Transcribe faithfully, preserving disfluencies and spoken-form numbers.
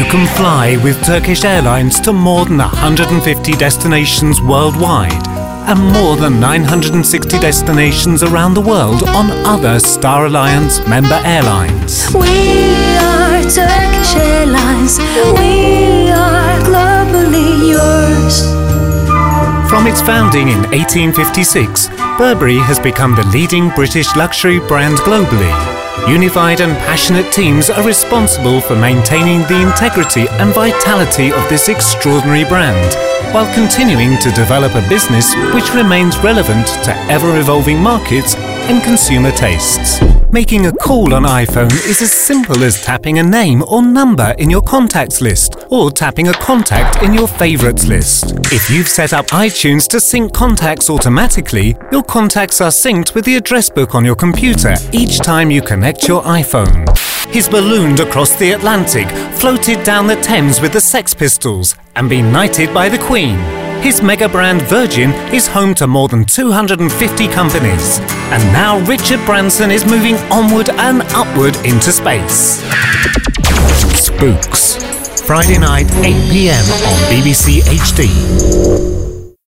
can fly with Turkish Airlines to more than one hundred fifty destinations worldwide and more than nine hundred sixty destinations around the world on other Star Alliance member airlines. We are Turkish Airlines. We are globally yours. From its founding in eighteen fifty-six, Burberry has become the leading British luxury brand globally. Unified and passionate teams are responsible for maintaining the integrity and vitality of this extraordinary brand, while continuing to develop a business which remains relevant to ever-evolving markets and consumer tastes. Making a call on iPhone is as simple as tapping a name or number in your contacts list, or tapping a contact in your favorites list. If you've set up iTunes to sync contacts automatically, your contacts are synced with the address book on your computer each time you connect your iPhone. He's ballooned across the Atlantic, floated down the Thames with the Sex Pistols, and been knighted by the Queen. His mega brand Virgin is home to more than two hundred fifty companies. And now Richard Branson is moving onward and upward into space. Spooks. Friday night, eight p m on B B C H D.